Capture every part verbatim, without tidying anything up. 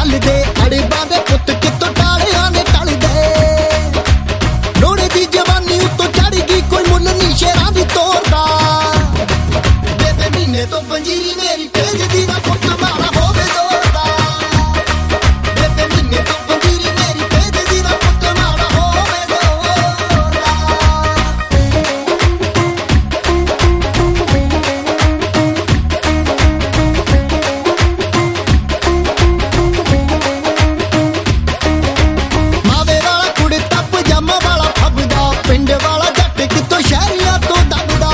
ਚੱਲਦੇ ਅੜਬਾਂ ਦੇ ਪੁੱਤ ਕਿਤੋਂ ਟਾਲਿਆਂ ਨੇ ਟਲਦੇ ਲੋੜੇ ਦੀ ਜਵਾਨੀ ਉੱਤੋਂ ਚੜ ਗਈ ਕੋਈ ਮੁੱਲ ਨਹੀਂ ਸ਼ੇਰਾਂ ਦੀ ਤੋਰਦਾ ਬੇਬੇ ਮਹੀਨੇ ਤੋਂ ਪੰਜੀਰੀ ਮੇਰੀ ਭੇਜਦੀ ਨਾ ਪੁੱਤ ਮਾਰਾ ਹੋਵੇ ਦੋਰਦਾ ਬੇਬੇ ਮਹੀਨੇ ਤੋਂ ਪੰਜੀਰੀ ਮੇਰੀ ਭੇਜਦੀ ਨਾ ਪੁੱਤ ਮਾਰਾ ਹੋਵੇ ਦੋਰਦਾ ਮਾਵੇ ਵਾਲਾ ਕੁੜਤਾ ਪਜਾਮਾ ਵਾਲਾ ਫੱਬਦਾ ਪਿੰਡ ਵਾਲਾ ਜੱਟ ਕਿਤੋਂ ਸ਼ਹਿਰੀਆਂ ਤੋਂ ਦੱਬਦਾ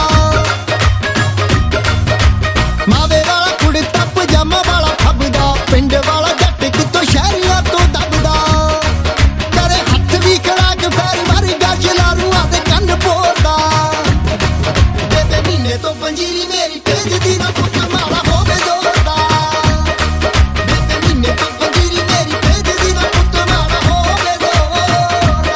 ਮਾਵੇ ਵਾਲਾ ਕੁੜਤਾ ਪਜਾਮਾ ਵਾਲਾ ਫੱਬਦਾ ਪਿੰਡ ਵਾਲਾ ਜੱਟ ਕਿਤੋਂ ਸ਼ਹਿਰੀਆਂ ਤੋਂ ਦੱਬਦਾ ਤੇਰੇ ਹੱਥ ਵੀ ਖੜਾ ਕੇ ਫੈਰ ਵਰਗਾ ਜਲਾਲੂਆਂ ਦੇ ਕੰਨ ਪੋਰਦਾ ਬੇਬੇ ਮਹੀਨੇ ਤੋਂ ਪੰਜੀਰੀ ਮੇਰੀ ਭੇਜਦੀ ਨਾ ਪੁੱਤ ਮਾਰਾ ਹੋਵੇ ਦੋਰਦਾ ਬੇਬੇ ਮਹੀਨੇ ਤੋਂ ਪੰਜੀਰੀ ਮੇਰੀ ਭੇਜਦੀ ਨਾ ਪੁੱਤ ਮਾਰਾ ਹੋਵੇ ਦੋਰਦਾ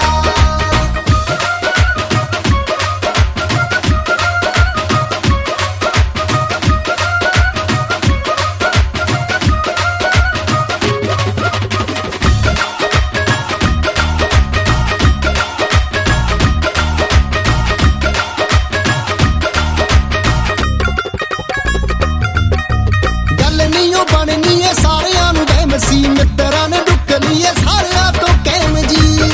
ਗੱਲ ਨਹੀਂ ਉਹ ਬਣਨੀ ਏ ਸਾਰਿਆਂ ਨੂੰ ਵਹਿਮ ਸੀ ਮਿੱਤਰਾਂ ਨੇ ਡੁੱਕ ਲਈਏ ਸਾਰਿਆਂ ਤੋਂ ਕਹਿਮ ਜੀ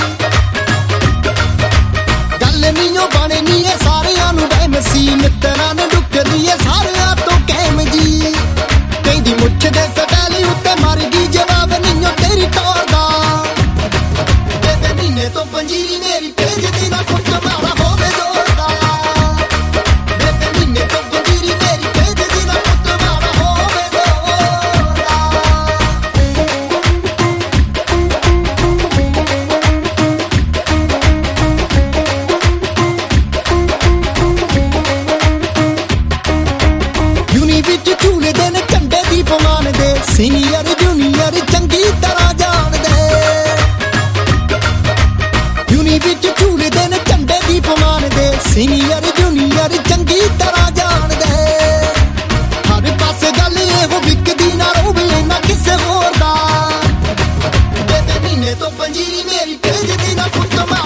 ਗੱਲ ਨਹੀਂ ਉਹ ਬਣਨੀ ਏ ਸਾਰਿਆਂ ਨੂੰ ਵਹਿਮ ਸੀ ਮਿੱਤਰਾਂ ਨੇ ਡੁੱਕ ਲਈਏ ਸਾਰਿਆਂ ਤੋਂ ਕਹਿਮ ਜੀ ਕਹਿੰਦੀ ਮੁੱਛ ਦੇ ਸਟੈਲੀ ਉੱਤੇ ਮਰ ਗਈ ਜਵਾਬ ਨਹੀਂ ਉਹ ਤੇਰੀ ਟੋਰਦਾ ਬੇਬੇ ਮਹੀਨੇ ਤੋਂ ਪੰਜੀਰੀ ਮੇਰੀ ਭੇਜਦੀ ਨਾ ਪੁੱਤ ਮਾਰਾ ਹੋਵੇ ਦੋਰਦਾ ਬੇਬੇ ਮਹੀਨੇ ਤੋਂ ਪੰਜੀਰੀ ਮੇਰੀ ਭੇਜਦੀ ਨਾ ਪੁੱਤ ਮਾਰਾ ਹੋਵੇ ਦੋਰਦਾ ਯੂਨੀ ਵਿੱਚ ਝੂਲਦੇ ਨੇ ਝੰਡੇ ਦੀ ਪਵਾਨ ਦੇ ਸੀਨੀਅਰ ਜੂਨੀਅਰ ਚੰਗੀ ਤਰ੍ਹਾਂ ਜਾਣਦੇ ਯੂਨੀ ਵਿੱਚ ਝੂਲਦੇ ਨੇ ਝੰਡੇ ਦੀ ਪਵਾਨ ਦੇ ਸੀਨੀਅਰ ਜੂਨੀਅਰ ਚੰਗੀ ਤਰ੍ਹਾਂ ਜਾਣਦੇ ਹਰ ਪਾਸੇ ਗੱਲ ਇਹੋ ਵਿਕਦੀ ਨਾ ਰੋਵੇ ਨਾ ਕਿਸੇ ਹੋਰ ਦਾ ਬੇਬੇ ਮਹੀਨੇ ਤੋਂ ਪੰਜੀਰੀ ਮੇਰੀ ਭੇਜਦੀ ਨਾ ਪੁੱਤ